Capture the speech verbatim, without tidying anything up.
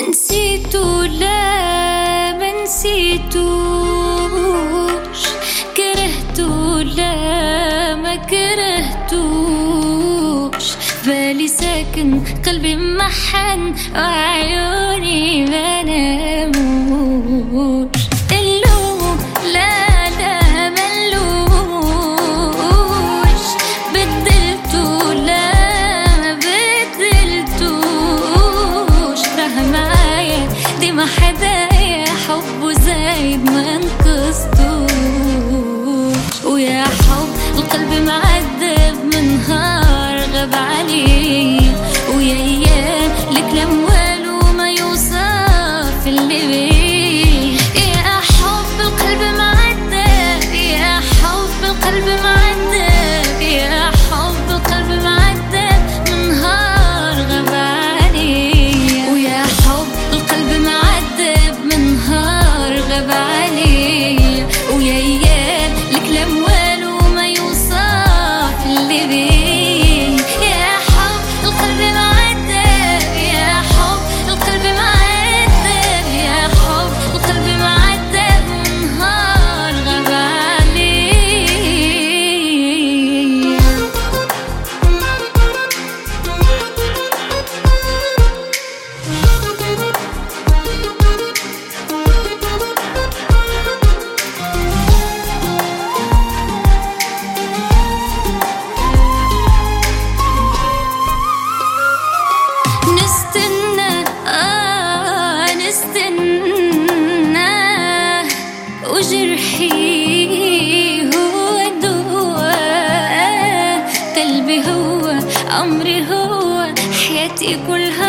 نسيتو لا ما نسيتوش، كرهتو لا ما كرهتوش، بالي ساكن قلبي محن وعيوني ما ناموش. اللوم لا لا ما نلوموش، بدلتو لا ما بدلتوش، راه معايا ديما حدايا حبه زايد ما نقصتوش. ويا حب القلب معذب من نهار غاب عليه، ويا ايام الكلام والو ما يوصف اللي بيه. يا حب القلب معذب، يا حب القلب معذب، يا حب القلب معذب من نهار غاب عليه، ويا حب القلب معذب من نهار غاب عليه، ويا ايام الكلام والو ما يوصف اللي بيه. يا حب القلب معذب، يا حب القلب معذب، يا حب القلب معذب من نهار غاب عليه. نستنى آه نستنى، وجرحي هو الدواء، قلبي هو عمري هو حياتي كلها.